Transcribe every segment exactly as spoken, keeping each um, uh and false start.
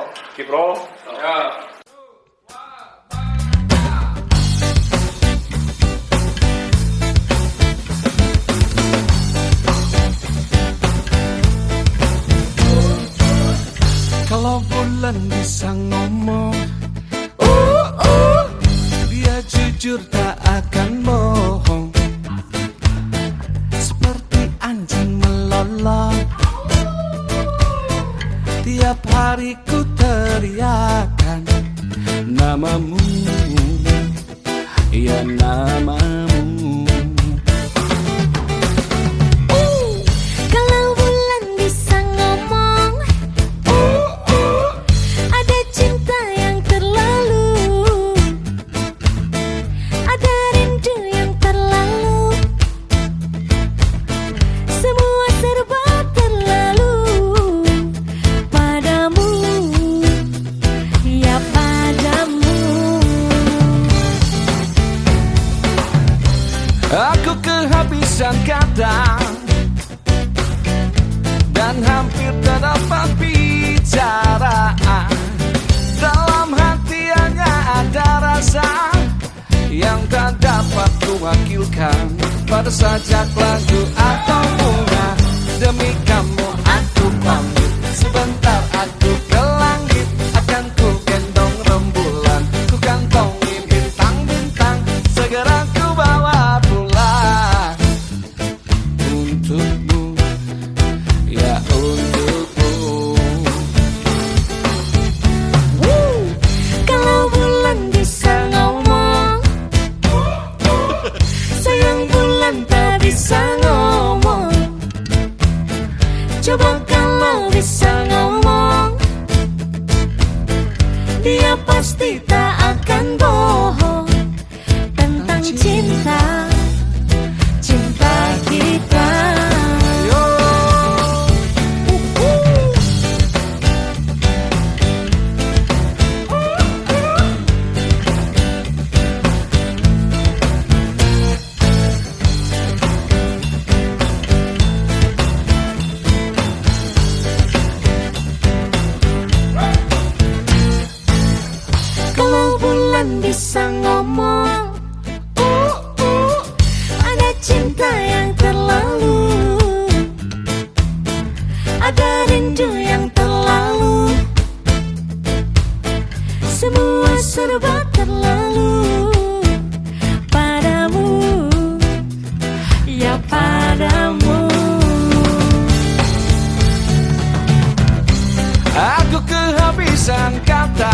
Kipro. Ya. Kalau bulan bisa ngomong, uh, uh, dia jujur tak akan bohong. Seperti anjing melolong, tiap hari ku teriakan namamu, ya namamu. Aku kehabisan kata dan hampir tak dapat bicara. Dalam hati hanya ada rasa yang tak dapat kuwakilkan pada sajak lagu atau bunga. Demi kamu aku pamit, sebentar aku ke langit, akan ku gendong rembulan, ku kantongi bintang-bintang, segera ku bawa pulang untukmu, ya untukmu. Woo! Kalau bulan bisa ngomong, sayang bulan tak bisa ngomong. Coba kalau bisa ngomong, dia pasti tak akan bohong tentang cinta, cinta kita. Yo. Kalau bulan bisa ngomong, uh, uh, ada cinta yang terlalu, ada rindu yang terlalu, semua serba terlalu padamu, ya padamu. Aku kehabisan kata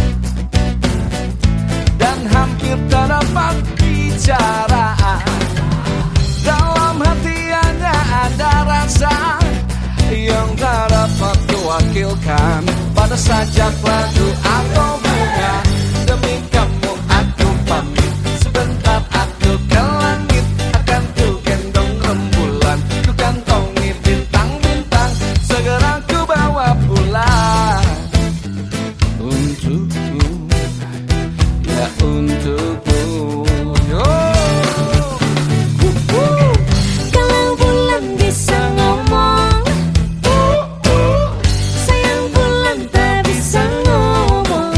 dan hampir tak dapat bicara. Dalam hati hanya ada rasa yang tak dapat kuwakilkan pada sajak lagu atau bunga. Demi kamu aku pamit, sebentar aku ke langit, akan ku gendong rembulan, ku kantongi bintang-bintang, segera ku bawa pulang untukmu, ya untukmu. Yo. Kalau bulan bisa ngomong, uh, uh, sayang bulan tak bisa ngomong.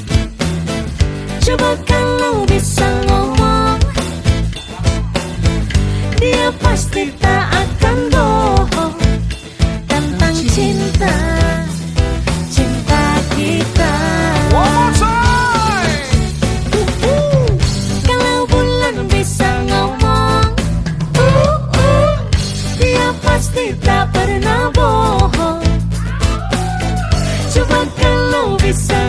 Coba kalau bisa ngomong, dia pasti tak akan bohong tentang cinta, cinta kita. One more time. Kalau bulan bisa ngomong, uh, uh, dia pasti tak pernah bohong. Coba kalau bisa